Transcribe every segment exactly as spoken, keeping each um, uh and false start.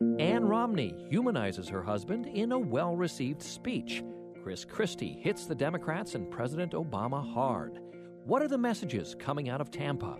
Ann Romney humanizes her husband in a well-received speech. Chris Christie hits the Democrats and President Obama hard. What are the messages coming out of Tampa?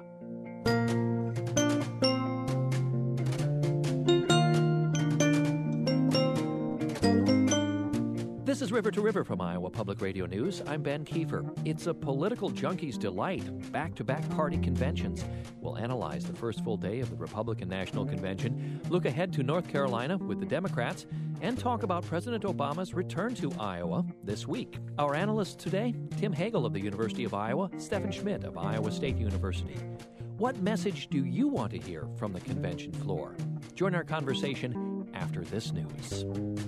This is River to River from Iowa Public Radio News. I'm Ben Kiefer. It's a political junkie's delight. Back-to-back party conventions. We'll analyze the first full day of the Republican National Convention, look ahead to North Carolina with the Democrats, and talk about President Obama's return to Iowa this week. Our analysts today, Tim Hagel of the University of Iowa, Stephen Schmidt of Iowa State University. What message do you want to hear from the convention floor? Join our conversation after this news.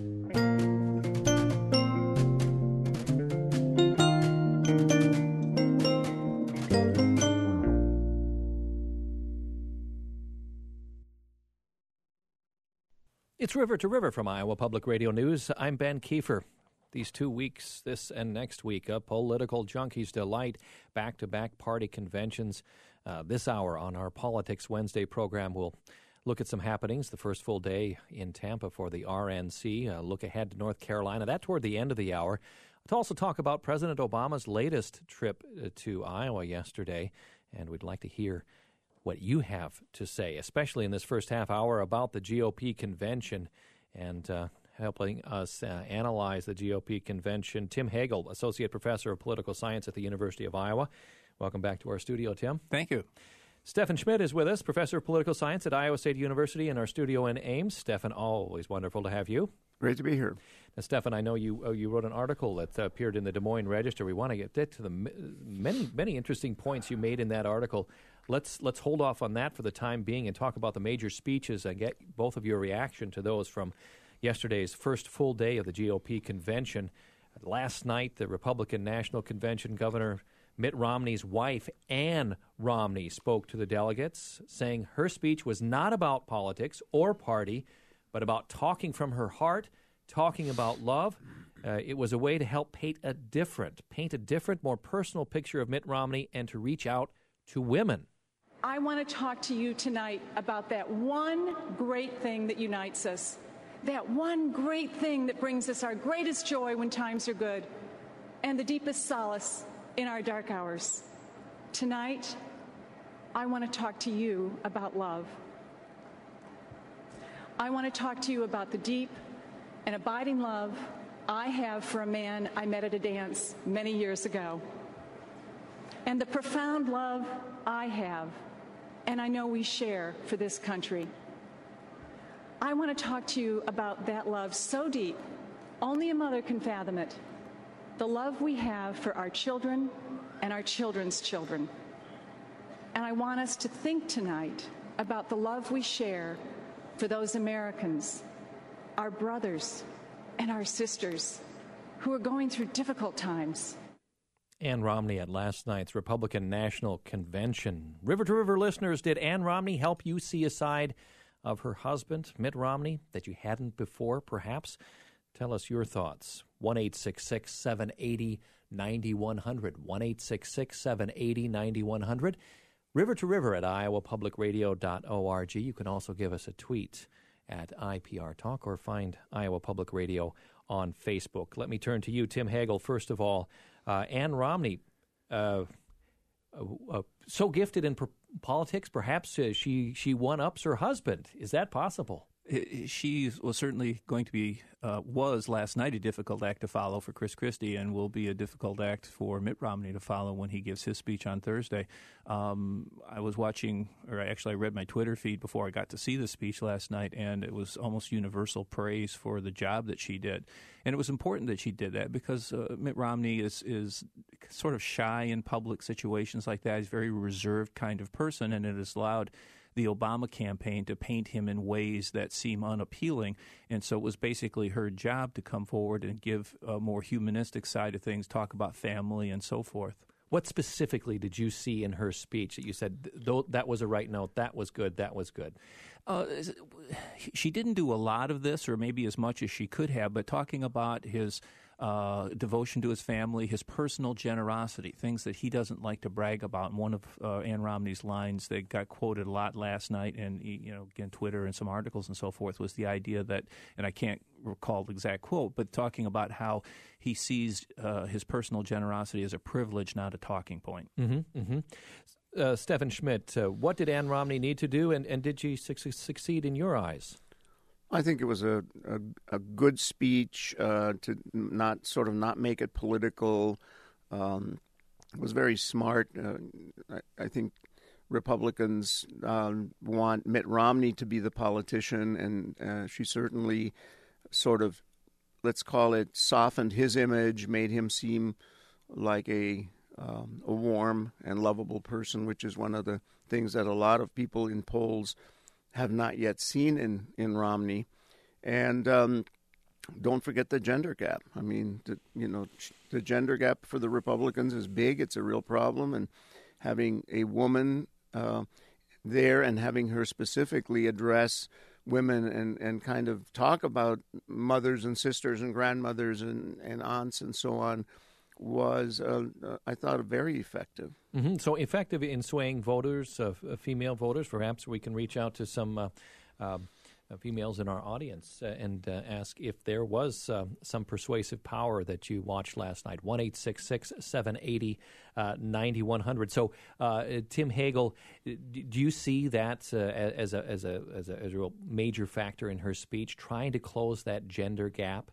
It's River to River from Iowa Public Radio News. I'm Ben Kiefer. These two weeks, this and next week, a political junkie's delight, back-to-back party conventions. Uh, this hour on our Politics Wednesday program, we'll look at some happenings. The first full day in Tampa for the R N C. Uh, look ahead to North Carolina. That toward the end of the hour. To also talk about President Obama's latest trip to Iowa yesterday, and we'd like to hear what you have to say, especially in this first half hour about the G O P convention and uh, helping us uh, analyze the G O P convention. Tim Hagel, Associate Professor of Political Science at the University of Iowa. Welcome back to our studio, Tim. Thank you. Stephen Schmidt is with us, Professor of Political Science at Iowa State University in our studio in Ames. Stephen, always wonderful to have you. Great to be here. Now, Stephen, I know you uh, you wrote an article that uh, appeared in the Des Moines Register. We want to get to the m- many many interesting points you made in that article. Let's let's hold off on that for the time being and talk about the major speeches and get both of your reaction to those from yesterday's first full day of the G O P convention. Last night, the Republican National Convention Governor Mitt Romney's wife, Ann Romney, spoke to the delegates, saying her speech was not about politics or party, but about talking from her heart, talking about love. Uh, it was a way to help paint a different, paint a different, more personal picture of Mitt Romney and to reach out to women. I want to talk to you tonight about that one great thing that unites us, that one great thing that brings us our greatest joy when times are good, and the deepest solace in our dark hours. Tonight, I want to talk to you about love. I want to talk to you about the deep and abiding love I have for a man I met at a dance many years ago, and the profound love I have, and I know we share, for this country. I want to talk to you about that love so deep, only a mother can fathom it, the love we have for our children and our children's children. And I want us to think tonight about the love we share for those Americans, our brothers and our sisters, who are going through difficult times. Ann Romney at last night's Republican National Convention. River to River listeners, did Ann Romney help you see a side of her husband, Mitt Romney, that you hadn't before, perhaps? Tell us your thoughts. one eight six six, seven eight zero, nine one zero zero. one eight six six, seven eight zero, nine one zero zero. River to River at iowa public radio dot org. You can also give us a tweet at I P R Talk or find Iowa Public Radio on Facebook. Let me turn to you, Tim Hagel. First of all, uh, Ann Romney, uh, uh, uh, so gifted in per- politics, perhaps uh, she, she one-ups her husband. Is that possible? She was certainly going to be, uh, was last night a difficult act to follow for Chris Christie, and will be a difficult act for Mitt Romney to follow when he gives his speech on Thursday. Um, I was watching, or actually I read my Twitter feed before I got to see the speech last night, and it was almost universal praise for the job that she did. And it was important that she did that because uh, Mitt Romney is, is sort of shy in public situations like that. He's a very reserved kind of person, and it has allowed the Obama campaign to paint him in ways that seem unappealing. And so it was basically her job to come forward and give a more humanistic side of things, talk about family and so forth. What specifically did you see in her speech that you said, though that was a right note, that was good, that was good? Uh, she didn't do a lot of this, or maybe as much as she could have, but talking about his uh, devotion to his family, his personal generosity, things that he doesn't like to brag about. And one of uh, Ann Romney's lines that got quoted a lot last night, and you know, again, Twitter and some articles and so forth, was the idea that, and I can't recall the exact quote, but talking about how he sees uh, his personal generosity as a privilege, not a talking point. Mm-hmm, mm-hmm. Uh, Stephen Schmidt, uh, what did Ann Romney need to do, and, and did she su- succeed in your eyes? I think it was a, a, a good speech uh, to not sort of not make it political. Um, it was very smart. Uh, I, I think Republicans um, want Mitt Romney to be the politician, and uh, she certainly sort of, let's call it, softened his image, made him seem like a um, a warm and lovable person, which is one of the things that a lot of people in polls have not yet seen in, in Romney. And um, don't forget the gender gap. I mean, the, you know, the gender gap for the Republicans is big. It's a real problem. And having a woman uh, there and having her specifically address women and, and kind of talk about mothers and sisters and grandmothers and, and aunts and so on was, uh, uh, I thought, very effective. Mm-hmm. So effective in swaying voters, uh, female voters. Perhaps we can reach out to some uh, uh, females in our audience uh, and uh, ask if there was uh, some persuasive power that you watched last night. one eight six six, seven eight zero, nine one zero zero. So, uh, Tim Hagel, do you see that uh, as, a, as, a, as, a, as a real major factor in her speech, trying to close that gender gap?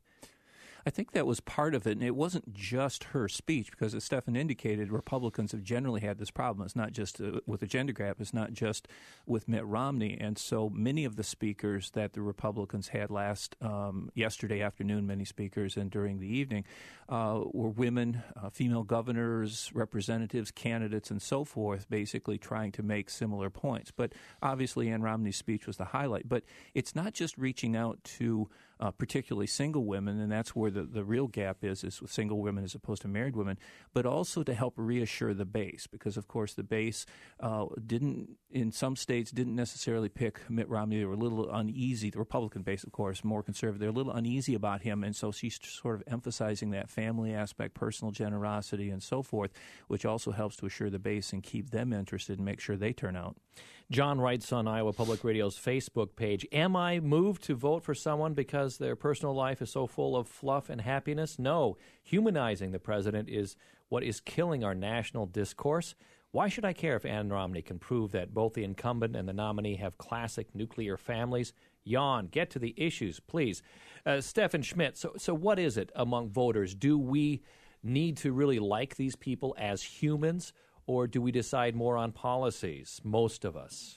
I think that was part of it, and it wasn't just her speech, because as Stephen indicated, Republicans have generally had this problem. It's not just uh, with the gender gap. It's not just with Mitt Romney. And so many of the speakers that the Republicans had last um, yesterday afternoon, many speakers, and during the evening, uh, were women, uh, female governors, representatives, candidates, and so forth, basically trying to make similar points. But obviously Ann Romney's speech was the highlight. But it's not just reaching out to Uh, particularly single women, and that's where the, the real gap is, is with single women as opposed to married women, but also to help reassure the base, because, of course, the base uh, didn't, in some states, didn't necessarily pick Mitt Romney. They were a little uneasy. The Republican base, of course, more conservative. They're a little uneasy about him, and so she's sort of emphasizing that family aspect, personal generosity, and so forth, which also helps to assure the base and keep them interested and make sure they turn out. John writes on Iowa Public Radio's Facebook page, am I moved to vote for someone because their personal life is so full of fluff and happiness? No. Humanizing the president is what is killing our national discourse. Why should I care if Ann Romney can prove that both the incumbent and the nominee have classic nuclear families? Yawn. Get to the issues, please. Uh, Stephen Schmidt, so, so what is it among voters? Do we need to really like these people as humans, or do we decide more on policies, most of us?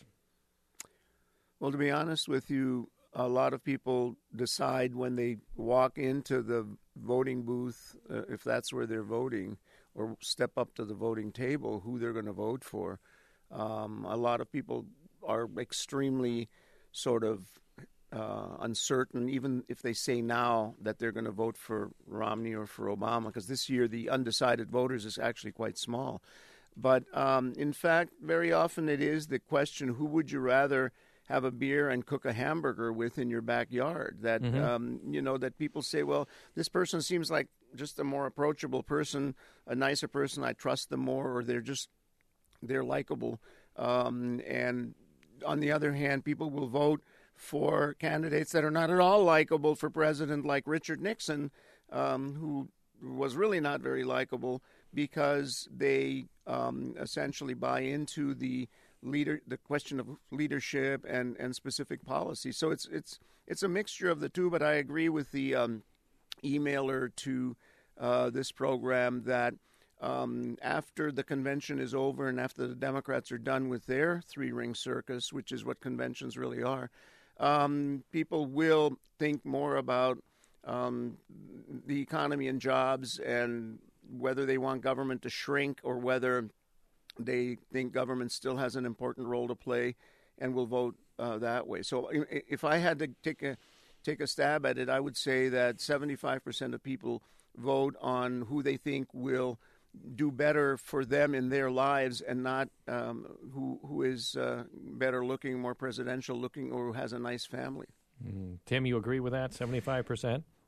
Well, to be honest with you, a lot of people decide when they walk into the voting booth, uh, if that's where they're voting, or step up to the voting table, who they're going to vote for. Um, a lot of people are extremely sort of uh, uncertain, even if they say now that they're going to vote for Romney or for Obama, because this year the undecided voters is actually quite small. But um, in fact, very often it is the question, who would you rather have a beer and cook a hamburger with in your backyard? That, mm-hmm. um, you know, that people say, well, this person seems like just a more approachable person, a nicer person, I trust them more, or they're just, they're likable. Um, and on the other hand, people will vote for candidates that are not at all likable for president, like Richard Nixon, um, who was really not very likable, because they um, essentially buy into the leader, the question of leadership and, and specific policy. So it's it's it's a mixture of the two. But I agree with the um, emailer to uh, this program that um, after the convention is over and after the Democrats are done with their three-ring circus, which is what conventions really are, um, people will think more about um, the economy and jobs, and whether they want government to shrink or whether they think government still has an important role to play, and will vote uh, that way. So if I had to take a take a stab at it, I would say that seventy-five percent of people vote on who they think will do better for them in their lives, and not um, who who is uh, better looking, more presidential looking, or who has a nice family. Mm. Tim, you agree with that, seventy-five percent?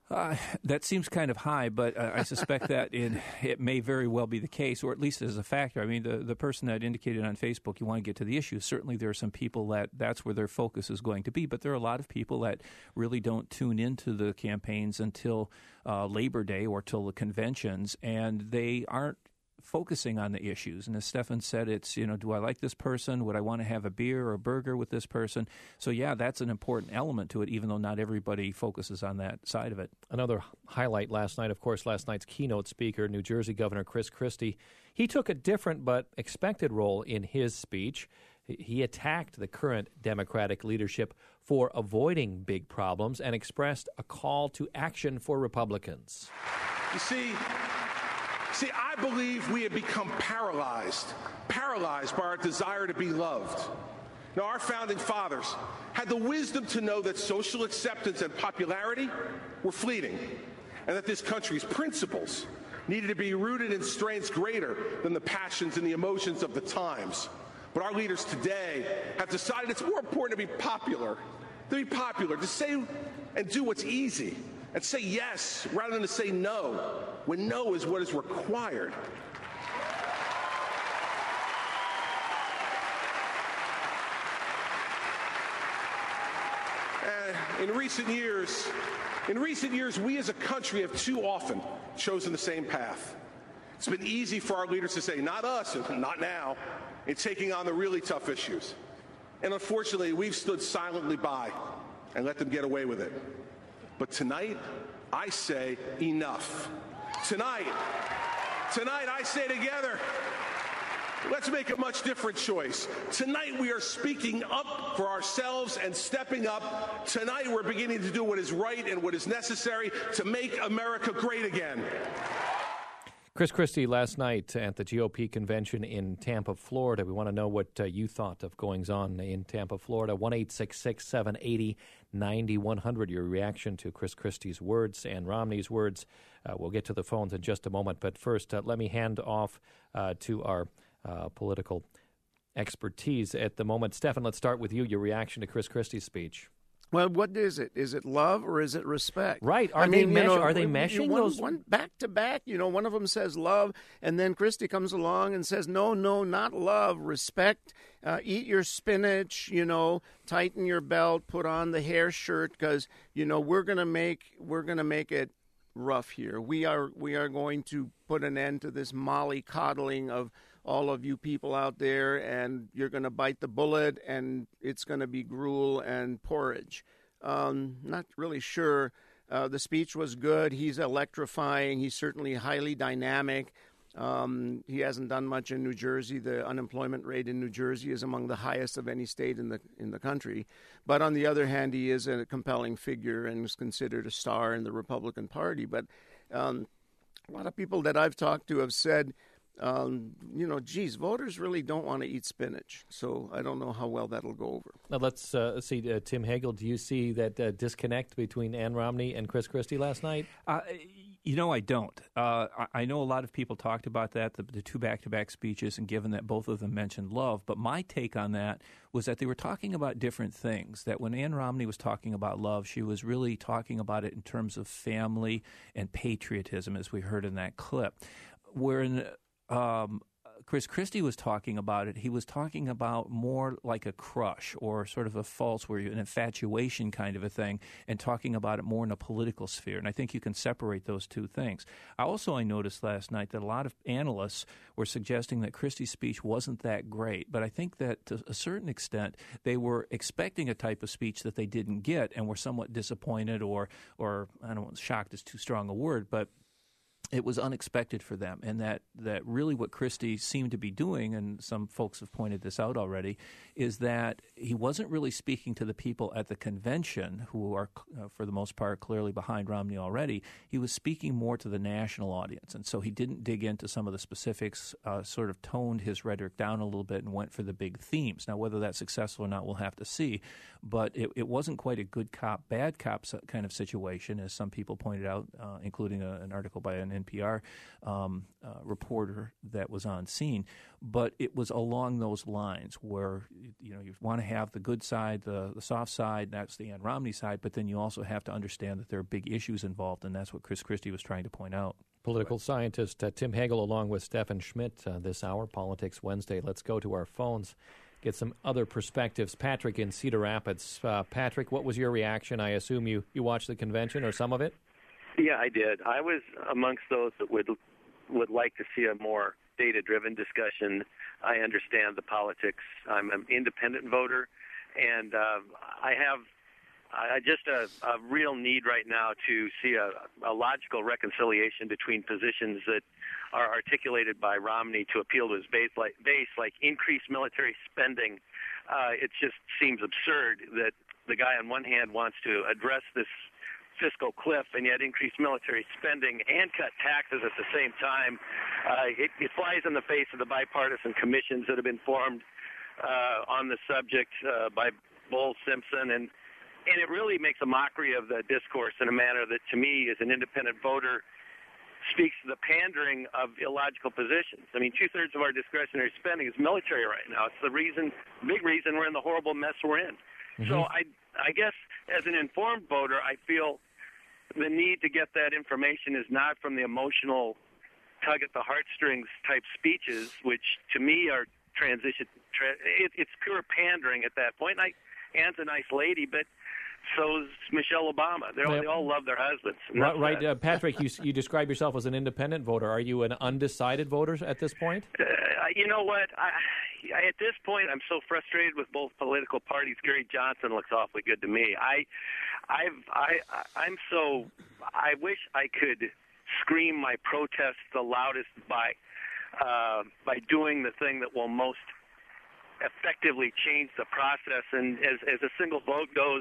Uh, that seems kind of high, but uh, I suspect that it, it may very well be the case, or at least as a factor. I mean, the, the person that indicated on Facebook, you want to get to the issue. Certainly there are some people that that's where their focus is going to be, but there are a lot of people that really don't tune into the campaigns until uh, Labor Day or till the conventions, and they aren't focusing on the issues. And as Stefan said, it's, you know, do I like this person? Would I want to have a beer or a burger with this person? So, yeah, that's an important element to it, even though not everybody focuses on that side of it. Another highlight last night, of course, last night's keynote speaker, New Jersey Governor Chris Christie. He took a different but expected role in his speech. He attacked the current Democratic leadership for avoiding big problems and expressed a call to action for Republicans. You see... See, I believe we have become paralyzed, paralyzed by our desire to be loved. Now, our founding fathers had the wisdom to know that social acceptance and popularity were fleeting, and that this country's principles needed to be rooted in strengths greater than the passions and the emotions of the times. But our leaders today have decided it's more important to be popular, to be popular, to say and do what's easy, and say yes rather than to say no, when no is what is required. Uh, in recent years, in recent years, we as a country have too often chosen the same path. It's been easy for our leaders to say, not us, not now, in taking on the really tough issues. And unfortunately, we've stood silently by and let them get away with it. But tonight, I say enough. Tonight, tonight I say together, let's make a much different choice. Tonight we are speaking up for ourselves and stepping up. Tonight we're beginning to do what is right and what is necessary to make America great again. Chris Christie last night at the G O P convention in Tampa, Florida. We want to know what uh, you thought of goings-on in Tampa, Florida. one eight six six, seven eight zero, nine one zero zero. Your reaction to Chris Christie's words and Romney's words. Uh, we'll get to the phones in just a moment. But first, uh, let me hand off uh, to our uh, political expertise at the moment. Stefan, let's start with you, your reaction to Chris Christie's speech. Well, what is it? Is it love or is it respect? Right. Are I they mean, mesh- you know, are they you meshing one, those one back to back? You know, one of them says love, and then Christie comes along and says, "No, no, not love, respect. Uh, eat your spinach. You know, tighten your belt, put on the hair shirt, because you know we're gonna make we're gonna make it rough here. We are we are going to put an end to this mollycoddling of all of you people out there, and you're going to bite the bullet, and it's going to be gruel and porridge." Um, not really sure. Uh, the speech was good. He's electrifying. He's certainly highly dynamic. Um, he hasn't done much in New Jersey. The unemployment rate in New Jersey is among the highest of any state in the in the country. But on the other hand, he is a compelling figure and is considered a star in the Republican Party. But um, a lot of people that I've talked to have said, Um, you know, geez, voters really don't want to eat spinach. So I don't know how well that'll go over. Now let's uh, see, uh, Tim Hagel, do you see that uh, disconnect between Ann Romney and Chris Christie last night? Uh, you know, I don't. Uh, I, I know a lot of people talked about that, the, the two back-to-back speeches, and given that both of them mentioned love. But my take on that was that they were talking about different things, that when Ann Romney was talking about love, she was really talking about it in terms of family and patriotism, as we heard in that clip. Wherein Um, Chris Christie was talking about it, he was talking about more like a crush or sort of a false, where you an infatuation kind of a thing, and talking about it more in a political sphere. And I think you can separate those two things. I also, I noticed last night that a lot of analysts were suggesting that Christie's speech wasn't that great. But I think that to a certain extent, they were expecting a type of speech that they didn't get and were somewhat disappointed or, or I don't know, shocked is too strong a word, but it was unexpected for them, and that, that really what Christie seemed to be doing, and some folks have pointed this out already, is that he wasn't really speaking to the people at the convention, who are, uh, for the most part, clearly behind Romney already. He was speaking more to the national audience, and so he didn't dig into some of the specifics, uh, sort of toned his rhetoric down a little bit and went for the big themes. Now, whether that's successful or not, we'll have to see, but it, it wasn't quite a good cop, bad cop kind of situation, as some people pointed out, uh, including a, an article by an N P R um, uh, reporter that was on scene. But it was along those lines where, you know, you want to have the good side, the, the soft side, that's the Ann Romney side, but then you also have to understand that there are big issues involved, and that's what Chris Christie was trying to point out. Political scientist uh, Tim Hagel along with Stefan Schmidt uh, this hour, Politics Wednesday. Let's go to our phones, get some other perspectives. Patrick in Cedar Rapids. Uh, Patrick, what was your reaction? I assume you, you watched the convention or some of it? Yeah, I did. I was amongst those that would would like to see a more data-driven discussion. I understand the politics. I'm an independent voter, and uh, I have I just a, a real need right now to see a, a logical reconciliation between positions that are articulated by Romney to appeal to his base, like, base, like increased military spending. Uh, it just seems absurd that the guy on one hand wants to address this fiscal cliff and yet increase military spending and cut taxes at the same time. Uh, it, it flies in the face of the bipartisan commissions that have been formed uh, on the subject uh, by Bowles Simpson, and and it really makes a mockery of the discourse in a manner that, to me, as an independent voter, speaks to the pandering of illogical positions. I mean, two-thirds of our discretionary spending is military right now. It's the reason, big reason we're in the horrible mess we're in. Mm-hmm. So I, I guess as an informed voter, I feel the need to get that information is not from the emotional tug at the heartstrings type speeches, which to me are transition. Tra- it, it's pure pandering at that point. I, Ann's a nice lady, but so's Michelle Obama. They all, yep. they all love their husbands. Right, right. Uh, Patrick, you you describe yourself as an independent voter. Are you an undecided voter at this point? Uh, you know what? I, I, at this point, I'm so frustrated with both political parties. Gary Johnson looks awfully good to me. I, I've, I, I'm so. I wish I could scream my protest the loudest by, uh, by doing the thing that will most effectively change the process. And as as a single vote goes,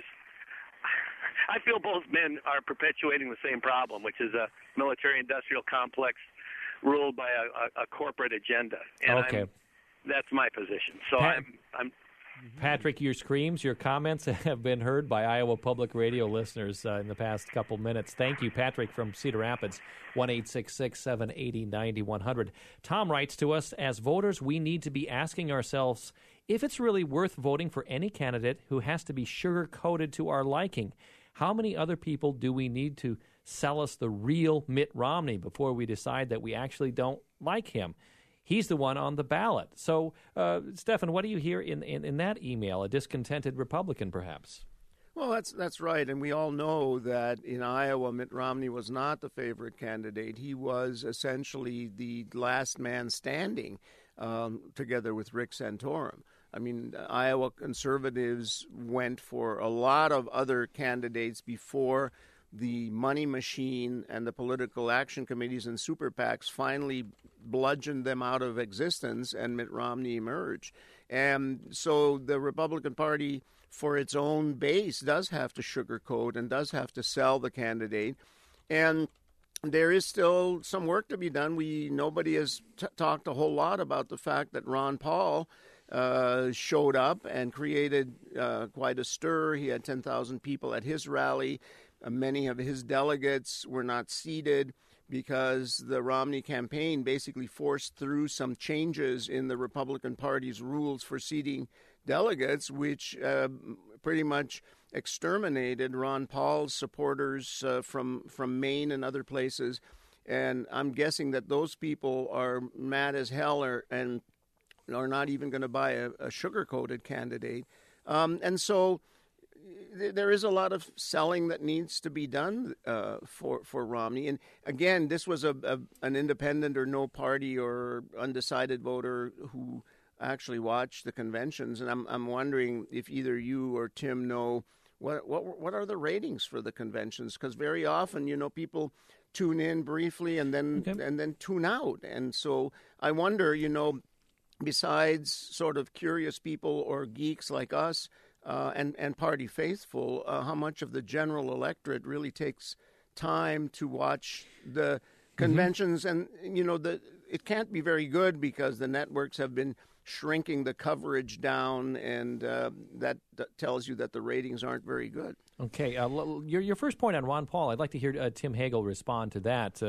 I feel both men are perpetuating the same problem, which is a military-industrial complex ruled by a, a, a corporate agenda. And okay. I'm, that's my position. So Pat- I'm, I'm. Patrick, your screams, your comments have been heard by Iowa Public Radio listeners uh, in the past couple minutes. Thank you, Patrick from Cedar Rapids, one eight six six, seven eight zero, nine one zero zero. Tom writes to us, as voters, we need to be asking ourselves if it's really worth voting for any candidate who has to be sugar-coated to our liking. How many other people do we need to sell us the real Mitt Romney before we decide that we actually don't like him? He's the one on the ballot. So, uh, Stefan, what do you hear in, in, in that email? A discontented Republican, perhaps? Well, that's that's right, and we all know that in Iowa, Mitt Romney was not the favorite candidate. He was essentially the last man standing, um, together with Rick Santorum. I mean, Iowa conservatives went for a lot of other candidates before the money machine and the political action committees and super PACs finally bludgeoned them out of existence, and Mitt Romney emerged. And so the Republican Party, for its own base, does have to sugarcoat and does have to sell the candidate. And there is still some work to be done. We nobody has t- talked a whole lot about the fact that Ron Paul uh, showed up and created uh, quite a stir. He had ten thousand people at his rally. Uh, many of his delegates were not seated because the Romney campaign basically forced through some changes in the Republican Party's rules for seating delegates, which uh, pretty much exterminated Ron Paul's supporters uh, from from Maine and other places. And I'm guessing that those people are mad as hell or, and are not even going to buy a, a sugar-coated candidate. Um, and so th- there is a lot of selling that needs to be done uh, for, for Romney. And again, this was a, a an independent or no party or undecided voter who actually watched the conventions. And I'm I'm wondering if either you or Tim know what what what are the ratings for the conventions? Because very often, you know, people tune in briefly and then okay. and then tune out. And so I wonder, you know, besides sort of curious people or geeks like us uh, and, and party faithful, uh, how much of the general electorate really takes time to watch the conventions? Mm-hmm. And, you know, the it can't be very good because the networks have been shrinking the coverage down, and uh, that, that tells you that the ratings aren't very good. Okay. Uh, your, your first point on Ron Paul, I'd like to hear uh, Tim Hagel respond to that. Uh,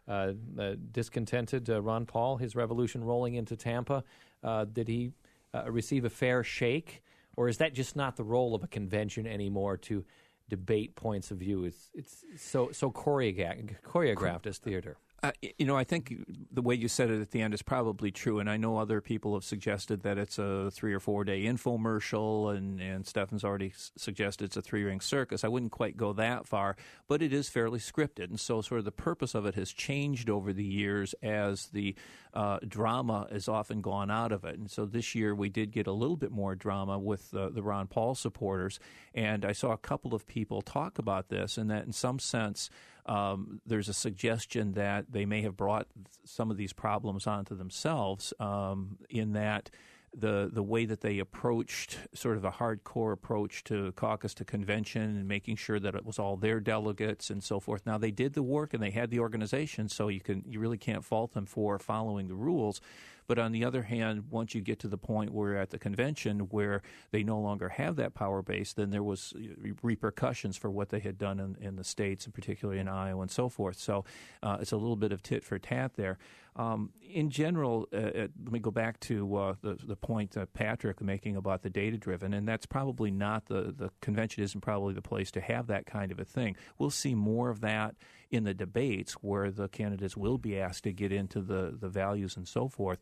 uh, uh, discontented uh, Ron Paul, his revolution rolling into Tampa. Uh, did he uh, receive a fair shake, or is that just not the role of a convention anymore to debate points of view? It's it's so so choreographed, choreographed as theater. Uh, you know, I think the way you said it at the end is probably true, and I know other people have suggested that it's a three- or four-day infomercial, and, and Stefan's already s- suggested it's a three-ring circus. I wouldn't quite go that far, but it is fairly scripted, and so sort of the purpose of it has changed over the years as the uh, drama has often gone out of it. And so this year we did get a little bit more drama with uh, the Ron Paul supporters, and I saw a couple of people talk about this, and that in some sense Um, there's a suggestion that they may have brought some of these problems onto themselves um, in that the the way that they approached sort of a hardcore approach to caucus to convention and making sure that it was all their delegates and so forth. Now, they did the work and they had the organization, so you can you really can't fault them for following the rules. But on the other hand, once you get to the point where at the convention where they no longer have that power base, then there was repercussions for what they had done in, in the states, and particularly in Iowa and so forth. So uh, it's a little bit of tit for tat there. Um, in general, uh, uh, let me go back to uh, the, the point uh, Patrick making about the data-driven, and that's probably not the, the convention isn't probably the place to have that kind of a thing. We'll see more of that in the debates where the candidates will be asked to get into the, the values and so forth.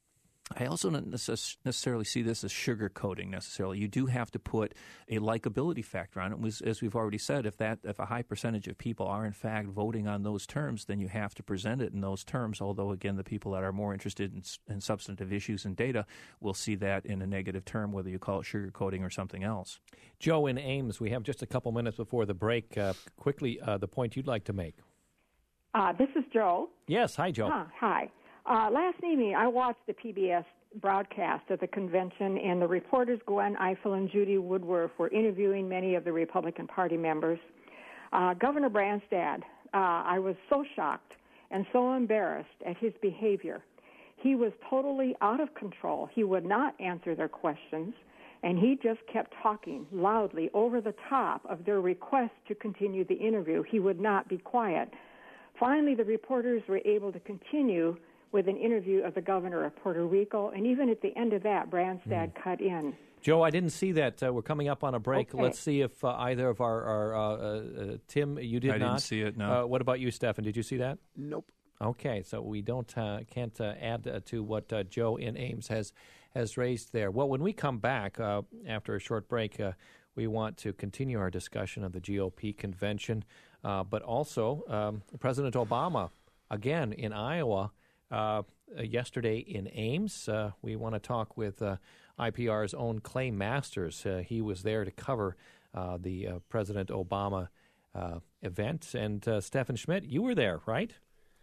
I also don't necessarily see this as sugarcoating necessarily. You do have to put a likability factor on it. As we've already said, if that if a high percentage of people are in fact voting on those terms, then you have to present it in those terms. Although, again, the people that are more interested in, in substantive issues and data will see that in a negative term, whether you call it sugarcoating or something else. Joe in Ames, we have just a couple minutes before the break. Uh, quickly, uh, the point you'd like to make. Uh, this is Joe. Yes. Hi, Joe. Huh, hi. Uh, last evening, I watched the P B S broadcast of the convention, and the reporters Gwen Ifill and Judy Woodworth were interviewing many of the Republican Party members. Uh, Governor Branstad, uh, I was so shocked and so embarrassed at his behavior. He was totally out of control. He would not answer their questions, and he just kept talking loudly over the top of their request to continue the interview. He would not be quiet. Finally, the reporters were able to continue with an interview of the governor of Puerto Rico, and even at the end of that, Branstad mm. cut in. Joe, I didn't see that. Uh, we're coming up on a break. Okay. Let's see if uh, either of our, our uh, uh, Tim, you did I not. I didn't see it, no. Uh, what about you, Stefan? Did you see that? Nope. Okay, so we don't uh, can't uh, add uh, to what uh, Joe in Ames has has raised there. Well, when we come back uh, after a short break, uh, we want to continue our discussion of the G O P convention, uh, but also um, President Obama, again in Iowa, uh, yesterday in Ames. Uh, we want to talk with uh, I P R's own Clay Masters. Uh, he was there to cover uh, the uh, President Obama uh, event. And uh, Stefan Schmidt, you were there, right?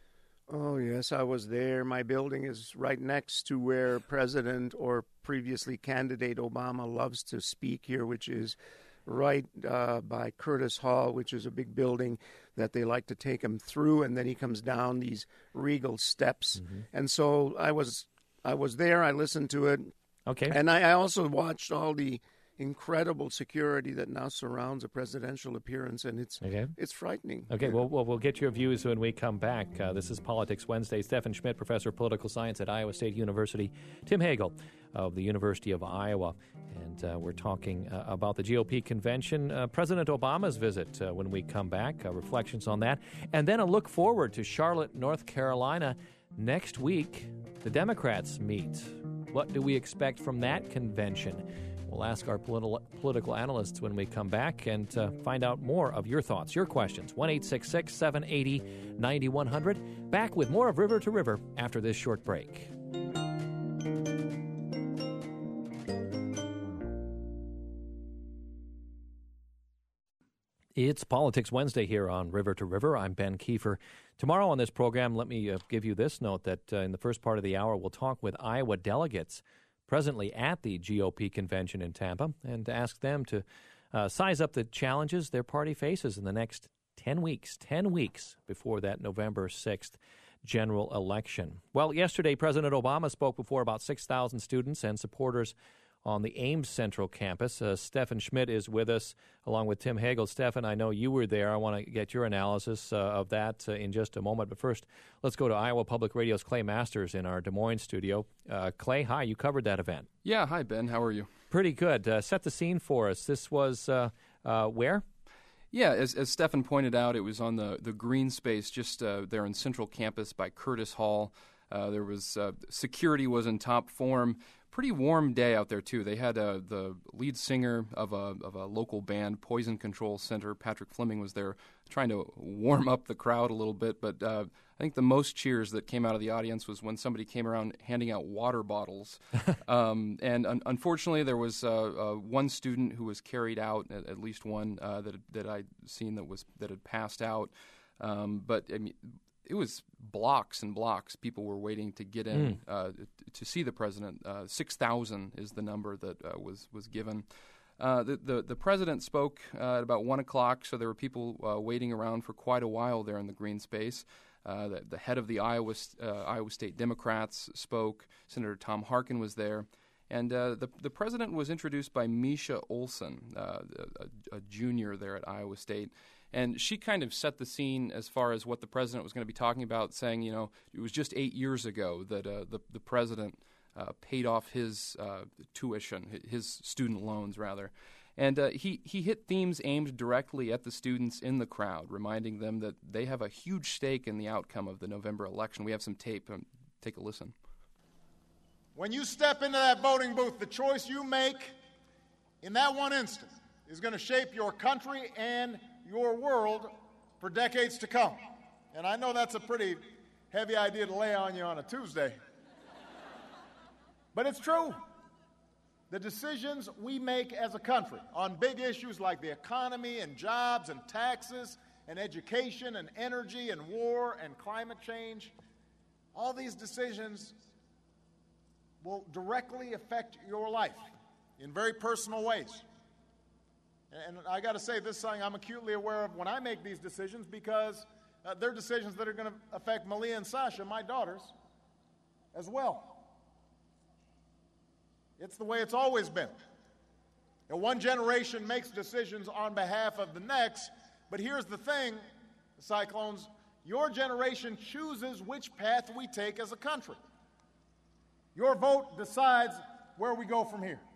Oh, yes, I was there. My building is right next to where President or previously candidate Obama loves to speak here, which is right uh, by Curtis Hall, which is a big building that they like to take him through, and then he comes down these regal steps. Mm-hmm. And so I was I was there, I listened to it. Okay. And I, I also watched all the incredible security that now surrounds a presidential appearance, and it's okay. it's frightening. Okay, well, well, we'll get your views when we come back. Uh, this is Politics Wednesday. Stefan Schmidt, professor of political science at Iowa State University. Tim Hagel of the University of Iowa. And uh, we're talking uh, about the G O P convention, uh, President Obama's visit uh, when we come back, uh, reflections on that, and then a look forward to Charlotte, North Carolina. Next week, the Democrats meet. What do we expect from that convention? We'll ask our politi- political analysts when we come back and uh, find out more of your thoughts, your questions. one eight six six, seven eight zero, nine one zero zero. Back with more of River to River after this short break. It's Politics Wednesday here on River to River. I'm Ben Kiefer. Tomorrow on this program, let me uh, give you this note that uh, in the first part of the hour, we'll talk with Iowa delegates presently at the G O P convention in Tampa and ask them to uh, size up the challenges their party faces in the next ten weeks, ten weeks before that November sixth general election. Well, yesterday, President Obama spoke before about six thousand students and supporters on the Ames Central campus. Uh, Stephen Schmidt is with us along with Tim Hagel. Stephen, I know you were there. I want to get your analysis uh, of that uh, in just a moment. But first, let's go to Iowa Public Radio's Clay Masters in our Des Moines studio. Uh, Clay, hi. You covered that event. Yeah. Hi, Ben. How are you? Pretty good. Uh, set the scene for us. This was uh, uh, where? Yeah, as, as Stephen pointed out, it was on the, the green space just uh, there in Central Campus by Curtis Hall. Uh, there was uh, security was in top form. Pretty warm day out there too. They had uh, the lead singer of a of a local band, Poison Control Center, Patrick Fleming, was there trying to warm up the crowd a little bit. But uh, I think the most cheers that came out of the audience was when somebody came around handing out water bottles. um, and un- unfortunately, there was uh, uh, one student who was carried out, at, at least one uh, that that I'd seen that was that had passed out. Um, but I mean, it was blocks and blocks. People were waiting to get in mm. uh, to see the president. Uh, Six thousand is the number that uh, was was given. Uh, the, the the president spoke uh, at about one o'clock, so there were people uh, waiting around for quite a while there in the green space. Uh, the, the head of the Iowa uh, Iowa State Democrats spoke. Senator Tom Harkin was there. And uh, the the president was introduced by Misha Olson, uh, a, a junior there at Iowa State. And she kind of set the scene as far as what the president was going to be talking about, saying, you know, it was just eight years ago that uh, the, the president uh, paid off his uh, tuition, his student loans, rather. And uh, he, he hit themes aimed directly at the students in the crowd, reminding them that they have a huge stake in the outcome of the November election. We have some tape. Um, take a listen. When you step into that voting booth, the choice you make in that one instant is going to shape your country and your world for decades to come. And I know that's a pretty heavy idea to lay on you on a Tuesday. But it's true. The decisions we make as a country on big issues like the economy and jobs and taxes and education and energy and war and climate change, all these decisions will directly affect your life in very personal ways. And I got to say, this is something I'm acutely aware of when I make these decisions, because uh, they're decisions that are going to affect Malia and Sasha, my daughters, as well. It's the way it's always been. And one generation makes decisions on behalf of the next, but here's the thing, Cyclones, your generation chooses which path we take as a country. Your vote decides where we go from here.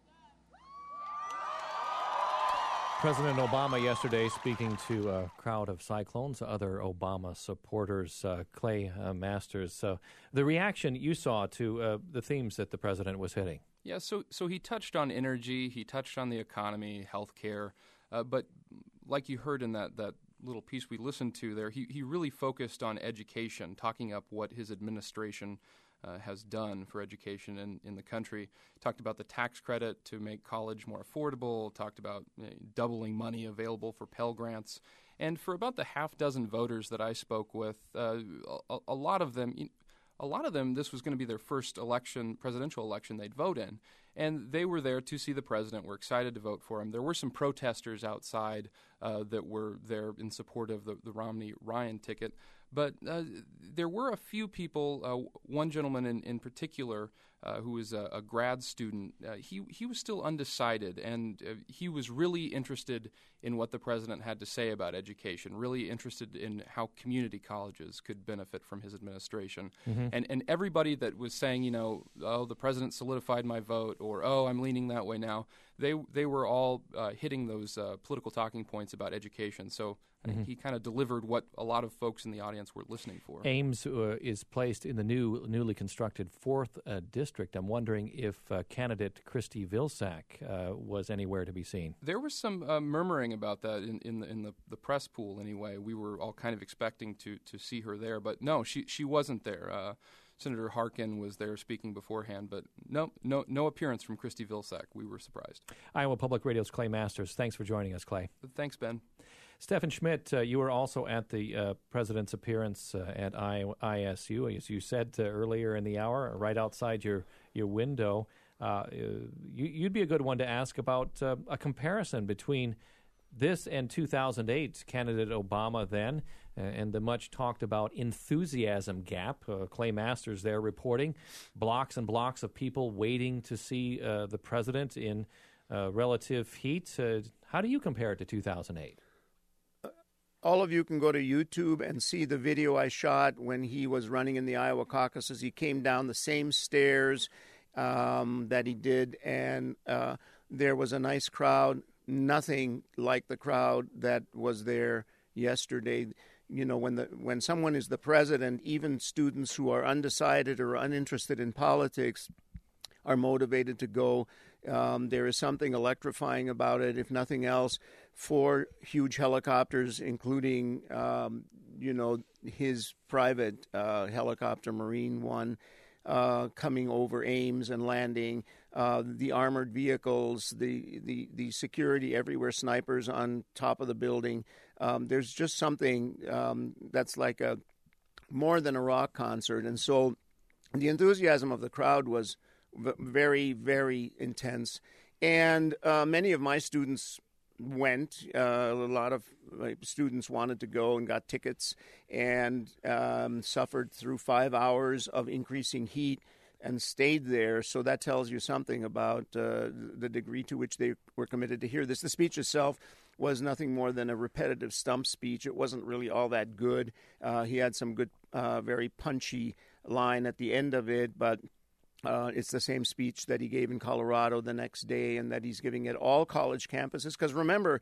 President Obama yesterday speaking to a crowd of Cyclones, other Obama supporters, uh, Clay uh, Masters. Uh, the reaction you saw to uh, the themes that the president was hitting. Yeah, so so he touched on energy, he touched on the economy, health care, uh, but like you heard in that, that little piece we listened to there, he, he really focused on education, talking up what his administration Uh, has done for education in, in the country. Talked about the tax credit to make college more affordable, talked about uh, doubling money available for Pell Grants. And for about the half dozen voters that I spoke with, uh, a, a lot of them, a lot of them, this was going to be their first election, presidential election they'd vote in. And they were there to see the president, were excited to vote for him. There were some protesters outside uh, that were there in support of the, the Romney-Ryan ticket. But uh, there were a few people, uh, one gentleman in, in particular uh, who was a, a grad student, uh, he, he was still undecided, and uh, he was really interested in what the president had to say about education, really interested in how community colleges could benefit from his administration. Mm-hmm. And, and everybody that was saying, you know, oh, the president solidified my vote, or, oh, I'm leaning that way now, they, they were all uh, hitting those uh, political talking points about education. So mm-hmm. he kind of delivered what a lot of folks in the audience were listening for. Ames uh, is placed in the new, newly constructed fourth uh, district. I'm wondering if uh, candidate Kristi Vilsack uh, was anywhere to be seen. There was some uh, murmuring about that in, in, the, in the, the press pool anyway. We were all kind of expecting to, to see her there, but no, she, she wasn't there. Uh, Senator Harkin was there speaking beforehand, but no, no, no appearance from Kristi Vilsack. We were surprised. Iowa Public Radio's Clay Masters. Thanks for joining us, Clay. Thanks, Ben. Stephen Schmidt, uh, you were also at the uh, president's appearance uh, at I S U, as you said uh, earlier in the hour, right outside your, your window. Uh, you, you'd be a good one to ask about uh, a comparison between This and two thousand eight candidate Obama then, uh, and the much talked about enthusiasm gap. Uh, Clay Masters there reporting blocks and blocks of people waiting to see uh, the president in uh, relative heat. Uh, how do you compare it to two thousand eight? All of you can go to YouTube and see the video I shot when he was running in the Iowa caucuses. He came down the same stairs um, that he did, and uh, there was a nice crowd. Nothing like the crowd that was there yesterday. You know, when the when someone is the president, even students who are undecided or uninterested in politics are motivated to go. Um, there is something electrifying about it, if nothing else. Four huge helicopters, including, um, you know, his private uh, helicopter, Marine One, uh, coming over Ames and landing, uh, the armored vehicles, the, the, the security everywhere, snipers on top of the building. Um, there's just something um, that's like a more than a rock concert. And so the enthusiasm of the crowd was very, very intense. And uh, many of my students went. Uh, a lot of uh, students wanted to go and got tickets and um, suffered through five hours of increasing heat and stayed there. So that tells you something about uh, the degree to which they were committed to hear this. The speech itself was nothing more than a repetitive stump speech. It wasn't really all that good. Uh, he had some good, uh, very punchy line at the end of it, but Uh, it's the same speech that he gave in Colorado the next day and that he's giving at all college campuses. Because remember,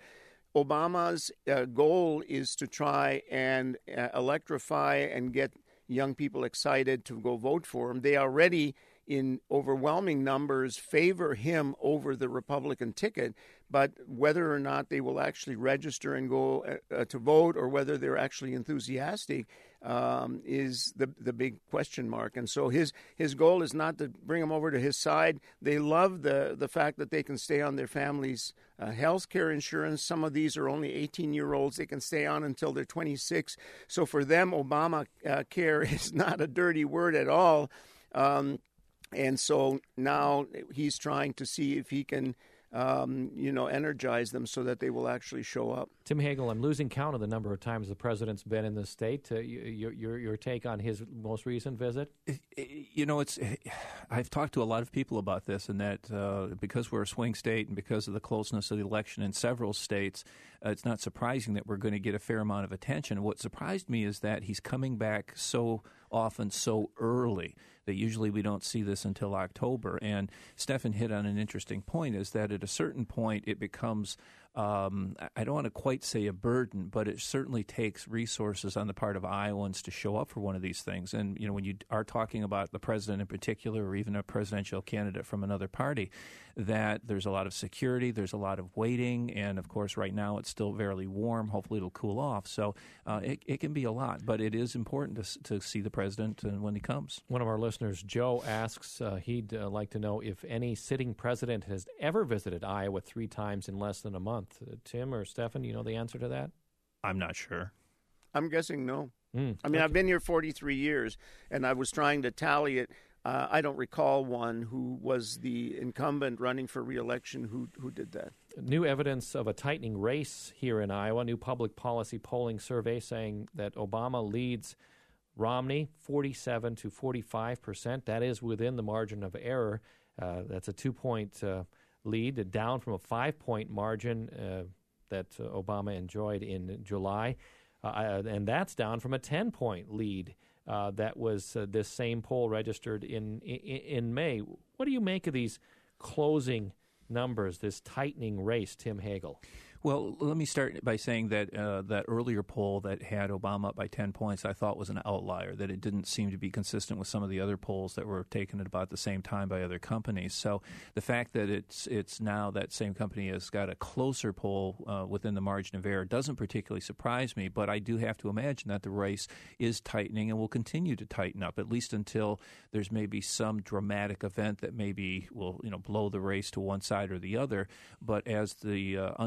Obama's uh, goal is to try and uh, electrify and get young people excited to go vote for him. They already, in overwhelming numbers, favor him over the Republican ticket. But whether or not they will actually register and go uh, to vote, or whether they're actually enthusiastic, um, is the the big question mark. And so his his goal is not to bring them over to his side. They love the the fact that they can stay on their family's uh, health care insurance. Some of these are only eighteen-year-olds. They can stay on until they're twenty-six. So for them, Obama uh, care is not a dirty word at all. Um, and so now he's trying to see if he can Um, you know, energize them so that they will actually show up. Tim Hagel, I'm losing count of the number of times the president's been in the state. Uh, your, your, your take on his most recent visit? You know, it's. I've talked to a lot of people about this, and that uh, because we're a swing state and because of the closeness of the election in several states, uh, it's not surprising that we're going to get a fair amount of attention. What surprised me is that he's coming back so often so early that usually we don't see this until October. And Stefan hit on an interesting point, is that at a certain point it becomes, um, I don't want to quite say a burden, but it certainly takes resources on the part of Iowans to show up for one of these things. And, you know, when you are talking about the president in particular, or even a presidential candidate from another party, that there's a lot of security, there's a lot of waiting, and of course right now it's still fairly warm. Hopefully it'll cool off. So uh, it, it can be a lot, but it is important to, to see the president when he comes. One of our listeners, Joe, asks uh, he'd uh, like to know if any sitting president has ever visited Iowa three times in less than a month. Uh, Tim or Stefan, you know the answer to that? I'm not sure. I'm guessing no. Mm, I mean, okay. I've been here forty-three years, and I was trying to tally it. Uh, I don't recall one who was the incumbent running for re-election who who did that. New evidence of a tightening race here in Iowa. New public policy polling survey saying that Obama leads Romney forty-seven to forty-five percent. That is within the margin of error. Uh, that's a two-point uh, lead, down from a five-point margin uh, that uh, Obama enjoyed in July. Uh, and that's down from a ten-point lead uh, that was uh, this same poll registered in, in in May. What do you make of these closing numbers, this tightening race, Tim Hagel? Well, let me start by saying that uh, that earlier poll that had Obama up by ten points, I thought was an outlier, that it didn't seem to be consistent with some of the other polls that were taken at about the same time by other companies. So the fact that it's it's now that same company has got a closer poll uh, within the margin of error doesn't particularly surprise me, but I do have to imagine that the race is tightening and will continue to tighten up, at least until there's maybe some dramatic event that maybe will, you know, blow the race to one side or the other. But as the uh, undecided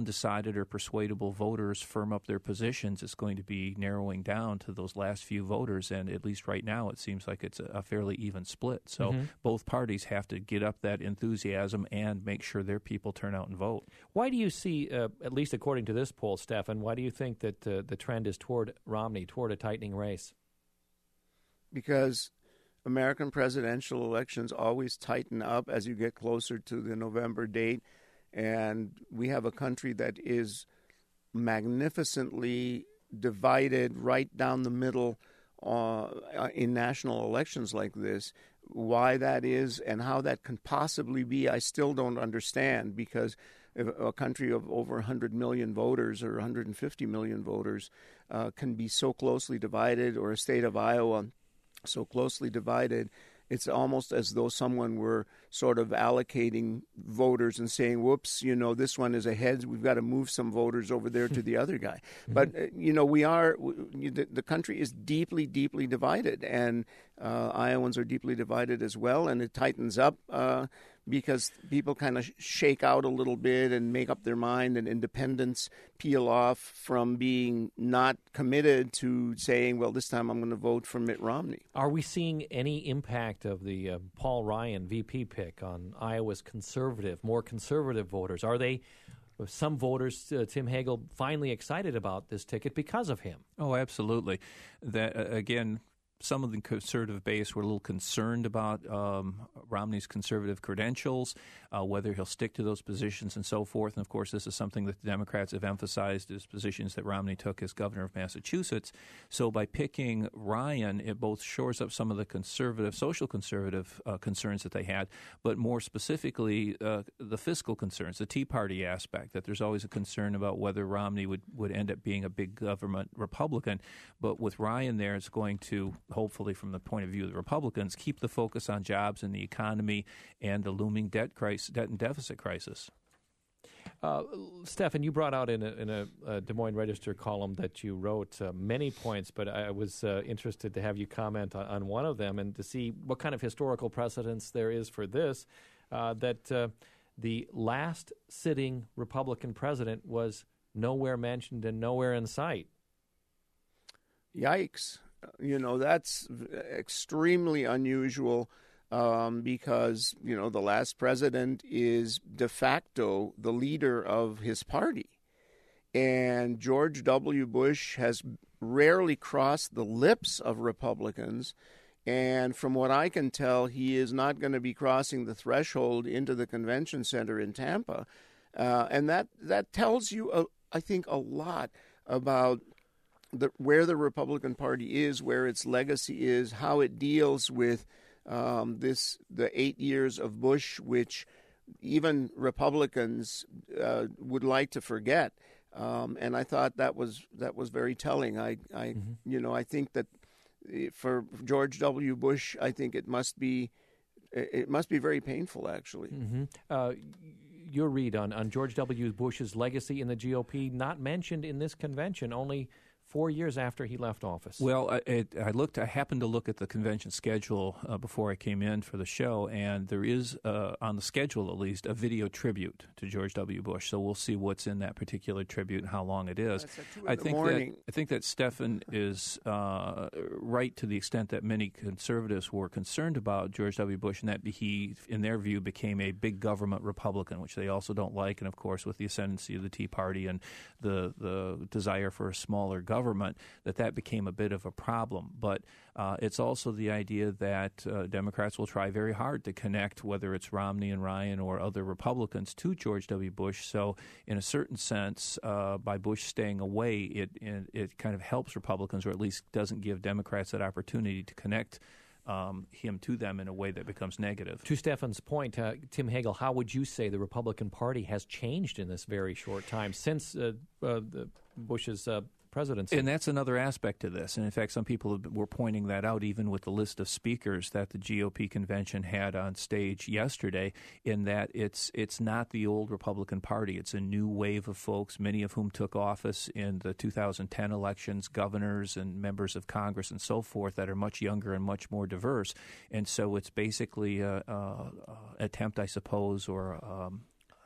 united or persuadable voters firm up their positions, it's going to be narrowing down to those last few voters. And at least right now, it seems like it's a, a fairly even split. So mm-hmm. both parties have to get up that enthusiasm and make sure their people turn out and vote. Why do you see, uh, at least according to this poll, Stefan, why do you think that uh, the trend is toward Romney, toward a tightening race? Because American presidential elections always tighten up as you get closer to the November date. And we have a country that is magnificently divided right down the middle uh, in national elections like this. Why that is and how that can possibly be, I still don't understand, because if a country of over one hundred million voters or one hundred fifty million voters uh, can be so closely divided, or a state of Iowa so closely divided, it's almost as though someone were sort of allocating voters and saying, whoops, you know, this one is ahead. We've got to move some voters over there to the other guy. But, uh, you know, we are, we, the, the country is deeply, deeply divided. And uh, Iowans are deeply divided as well. And it tightens up uh, because people kind of shake out a little bit and make up their mind, and independents peel off from being not committed to saying, well, this time I'm going to vote for Mitt Romney. Are we seeing any impact of the uh, Paul Ryan V P pick on Iowa's conservative, more conservative voters? Are they, some voters, uh, Tim Hagel, finally excited about this ticket because of him? Oh, absolutely. That uh, again, some of the conservative base were a little concerned about um, Romney's conservative credentials, uh, whether he'll stick to those positions and so forth. And, of course, this is something that the Democrats have emphasized, is positions that Romney took as governor of Massachusetts. So by picking Ryan, it both shores up some of the conservative, social conservative uh, concerns that they had, but more specifically uh, the fiscal concerns, the Tea Party aspect, that there's always a concern about whether Romney would, would end up being a big government Republican. But with Ryan there, it's going to, hopefully from the point of view of the Republicans, keep the focus on jobs and the economy and the looming debt crisis, debt and deficit crisis. Uh, Stefan, you brought out in a, in a, a Des Moines Register column that you wrote uh, many points, but I was uh, interested to have you comment on, on one of them and to see what kind of historical precedence there is for this, uh, that uh, the last sitting Republican president was nowhere mentioned and nowhere in sight. Yikes. You know, that's extremely unusual um, because, you know, the last president is de facto the leader of his party. And George W. Bush has rarely crossed the lips of Republicans. And from what I can tell, he is not going to be crossing the threshold into the convention center in Tampa. Uh, and that, that tells you, uh, I think, a lot about The, where the Republican Party is, where its legacy is, how it deals with um, this the eight years of Bush, which even Republicans uh, would like to forget. Um, and I thought that was that was very telling. I, I mm-hmm. you know, I think that for George W. Bush, I think it must be it must be very painful, actually. Mm-hmm. Uh, your read on on George W. Bush's legacy in the G O P, not mentioned in this convention, only four years after he left office. Well, I, it, I looked. I happened to look at the convention schedule uh, before I came in for the show, and there is, uh, on the schedule at least, a video tribute to George W. Bush. So we'll see what's in that particular tribute and how long it is. That's at two in I the think morning. that I think that Stefan is uh, right to the extent that many conservatives were concerned about George W. Bush, and that he, in their view, became a big government Republican, which they also don't like. And of course, with the ascendancy of the Tea Party and the the desire for a smaller government. government, that that became a bit of a problem. But uh, it's also the idea that uh, Democrats will try very hard to connect, whether it's Romney and Ryan or other Republicans, to George W. Bush. So in a certain sense, uh, by Bush staying away, it, it it kind of helps Republicans, or at least doesn't give Democrats that opportunity to connect Um, him to them in a way that becomes negative. To Stefan's point, uh, Tim Hagel, how would you say the Republican Party has changed in this very short time since uh, uh, the Bush's uh, presidency? And that's another aspect to this. And in fact, some people were pointing that out even with the list of speakers that the G O P convention had on stage yesterday, in that it's it's not the old Republican Party. It's a new wave of folks, many of whom took office in the two thousand ten elections, governors and members of Congress and so forth, that are much younger and much more diverse. And so it's basically an attempt, I suppose, or um,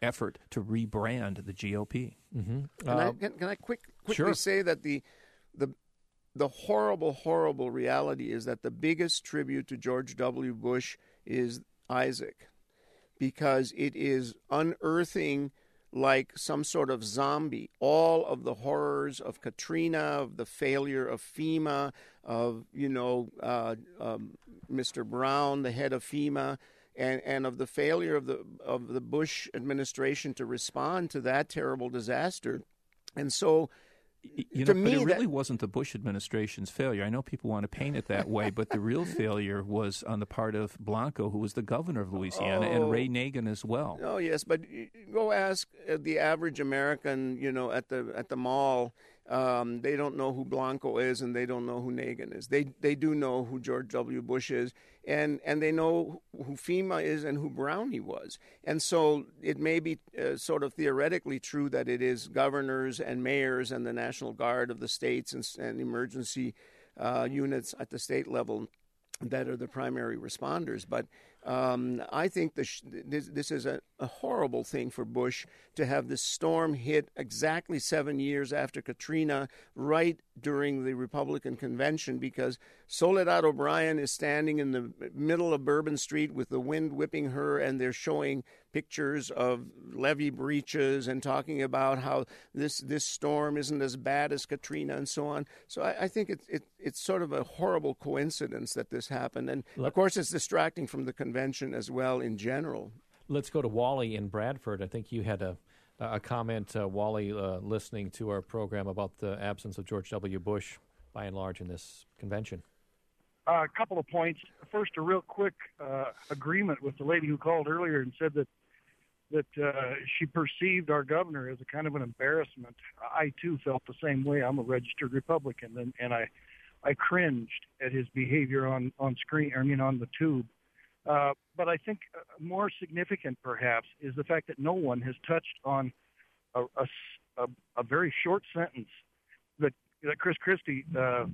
effort to rebrand the G O P. Mm-hmm. Can, Uh, I, can, can I quick, quickly sure. say that the the the horrible, horrible reality is that the biggest tribute to George W. Bush is Isaac, because it is unearthing like some sort of zombie all of the horrors of Katrina, of the failure of FEMA, of, you know, uh, um, Mister Brown, the head of FEMA, and, and of the failure of the of the Bush administration to respond to that terrible disaster. And so, You to know, me, but it really that, wasn't the Bush administration's failure. I know people want to paint it that way, but the real failure was on the part of Blanco, who was the governor of Louisiana, Oh. and Ray Nagin as well. Oh yes, but y- go ask uh, the average American, you know, at the at the mall. Um, they don't know who Blanco is, and they don't know who Nagin is. They they do know who George W. Bush is, and and they know who FEMA is and who Brownie was. And so it may be uh, sort of theoretically true that it is governors and mayors and the National Guard of the states and, and emergency uh, units at the state level that are the primary responders. But um, I think this, this, this is a, a horrible thing for Bush to have this storm hit exactly seven years after Katrina, right during the Republican convention, because Soledad O'Brien is standing in the middle of Bourbon Street with the wind whipping her, and they're showing pictures of levee breaches and talking about how this this storm isn't as bad as Katrina and so on. So I, I think it, it, it's sort of a horrible coincidence that this happened. And, of course, it's distracting from the convention as well in general. Let's go to Wally in Bradford. I think you had a a comment, uh, Wally, uh, listening to our program about the absence of George W. Bush, by and large, in this convention. Uh, a couple of points. First, a real quick uh, agreement with the lady who called earlier and said that that uh, she perceived our governor as a kind of an embarrassment. I, too, felt the same way. I'm a registered Republican, and, and I I cringed at his behavior on, on screen, I mean, on the tube. Uh, but I think more significant, perhaps, is the fact that no one has touched on a, a, a, a very short sentence that, that Chris Christie uh,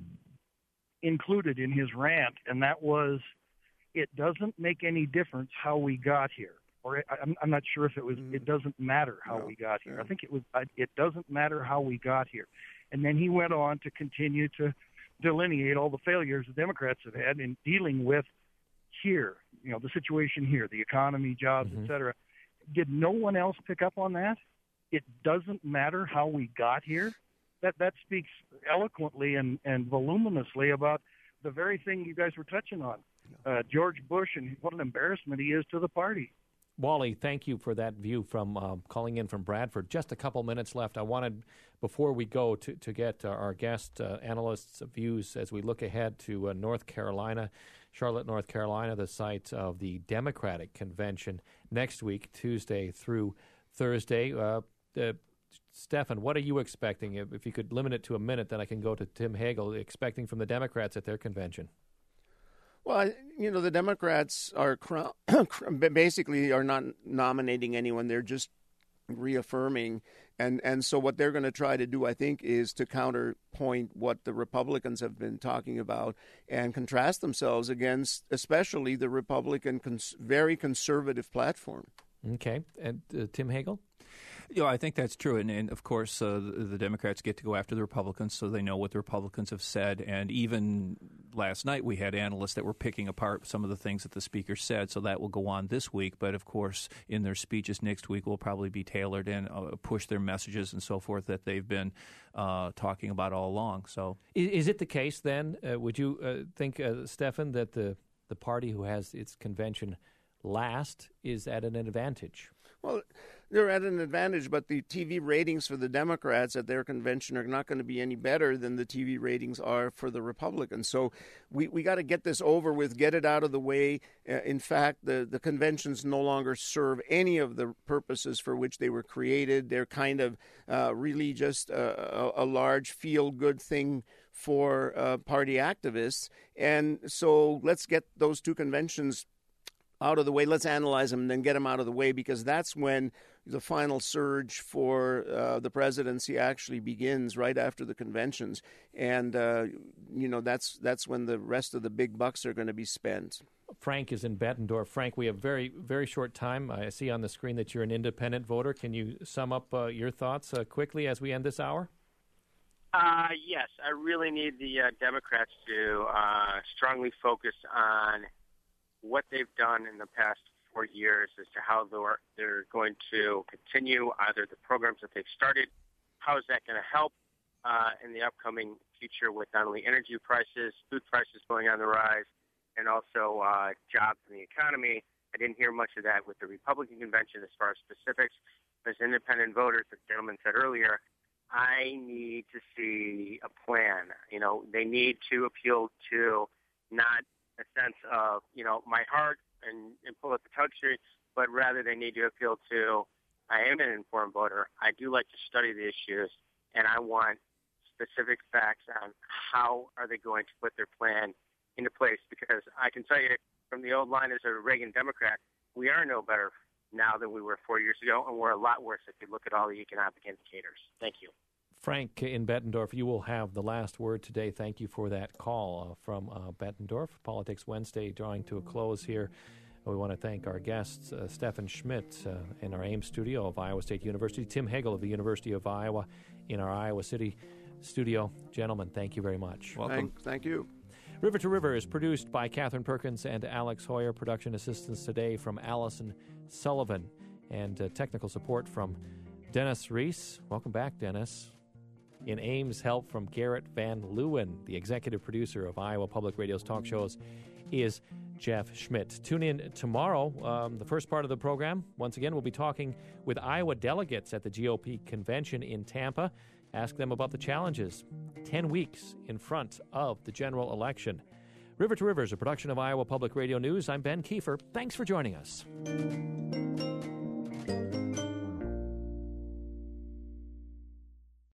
included in his rant, and that was, it doesn't make any difference how we got here. Or I'm, I'm not sure if it was, mm. it doesn't matter how no. we got here. Yeah. I think it was, it doesn't matter how we got here. And then he went on to continue to delineate all the failures the Democrats have had in dealing with here, you know, the situation here, the economy, jobs, mm-hmm. et cetera. Did no one else pick up on that? It doesn't matter how we got here. That that speaks eloquently and, and voluminously about the very thing you guys were touching on, uh, George Bush, and what an embarrassment he is to the party. Wally, thank you for that view from uh, calling in from Bradford. Just a couple minutes left. I wanted, before we go, to, to get uh, our guest uh, analysts' views as we look ahead to uh, North Carolina, Charlotte, North Carolina, the site of the Democratic Convention next week, Tuesday through Thursday. Uh, uh, Stefan, what are you expecting? If, if you could limit it to a minute, then I can go to Tim Hagel, expecting from the Democrats at their convention. Well, you know, the Democrats are basically are not nominating anyone. They're just reaffirming. And, and so what they're going to try to do, I think, is to counterpoint what the Republicans have been talking about and contrast themselves against especially the Republican cons- very conservative platform. Okay. And uh, Tim Hagel? You know, I think that's true. And, and of course, uh, the, the Democrats get to go after the Republicans, so they know what the Republicans have said. And even last night, we had analysts that were picking apart some of the things that the speaker said. So that will go on this week. But of course, in their speeches next week will probably be tailored and uh, push their messages and so forth that they've been uh, talking about all along. So, is, is it the case then? Uh, would you uh, think, uh, Stefan, that the the party who has its convention last is at an advantage? Well, they're at an advantage, but the T V ratings for the Democrats at their convention are not going to be any better than the T V ratings are for the Republicans. So we, we got to get this over with, get it out of the way. Uh, in fact, the, the conventions no longer serve any of the purposes for which they were created. They're kind of uh, really just a, a, a large feel-good thing for uh, party activists. And so let's get those two conventions out of the way. Let's analyze them and then get them out of the way, because that's when the final surge for uh, the presidency actually begins, right after the conventions. And, uh, you know, that's that's when the rest of the big bucks are going to be spent. Frank is in Bettendorf. Frank, we have very, very short time. I see on the screen that you're an independent voter. Can you sum up uh, your thoughts uh, quickly as we end this hour? Uh, yes, I really need the uh, Democrats to uh, strongly focus on what they've done in the past four years as to how they're, they're going to continue either the programs that they've started. How is that going to help uh, in the upcoming future with not only energy prices, food prices going on the rise, and also uh, jobs in the economy? I didn't hear much of that with the Republican convention as far as specifics. As independent voters, the gentleman said earlier, I need to see a plan. You know, they need to appeal to not a sense of, you know, my heart and, and pull at the tug-string, but rather they need to appeal to, I am an informed voter. I do like to study the issues, and I want specific facts on how are they going to put their plan into place, because I can tell you from the old line as a Reagan Democrat, we are no better now than we were four years ago, and we're a lot worse if you look at all the economic indicators. Thank you. Frank in Bettendorf, you will have the last word today. Thank you for that call uh, from uh, Bettendorf. Politics Wednesday drawing to a close here. We want to thank our guests, uh, Stephan Schmidt uh, in our Ames studio of Iowa State University, Tim Hagel of the University of Iowa in our Iowa City studio. Gentlemen, thank you very much. Welcome. Thank, thank you. River to River is produced by Catherine Perkins and Alex Hoyer. Production assistance today from Allison Sullivan. And uh, technical support from Dennis Reese. Welcome back, Dennis. In Ames, help from Garrett Van Leeuwen. The executive producer of Iowa Public Radio's talk shows is Jeff Schmidt. Tune in tomorrow, um, the first part of the program. Once again, we'll be talking with Iowa delegates at the G O P convention in Tampa. Ask them about the challenges. Ten weeks in front of the general election. River to River is a production of Iowa Public Radio News. I'm Ben Kiefer. Thanks for joining us.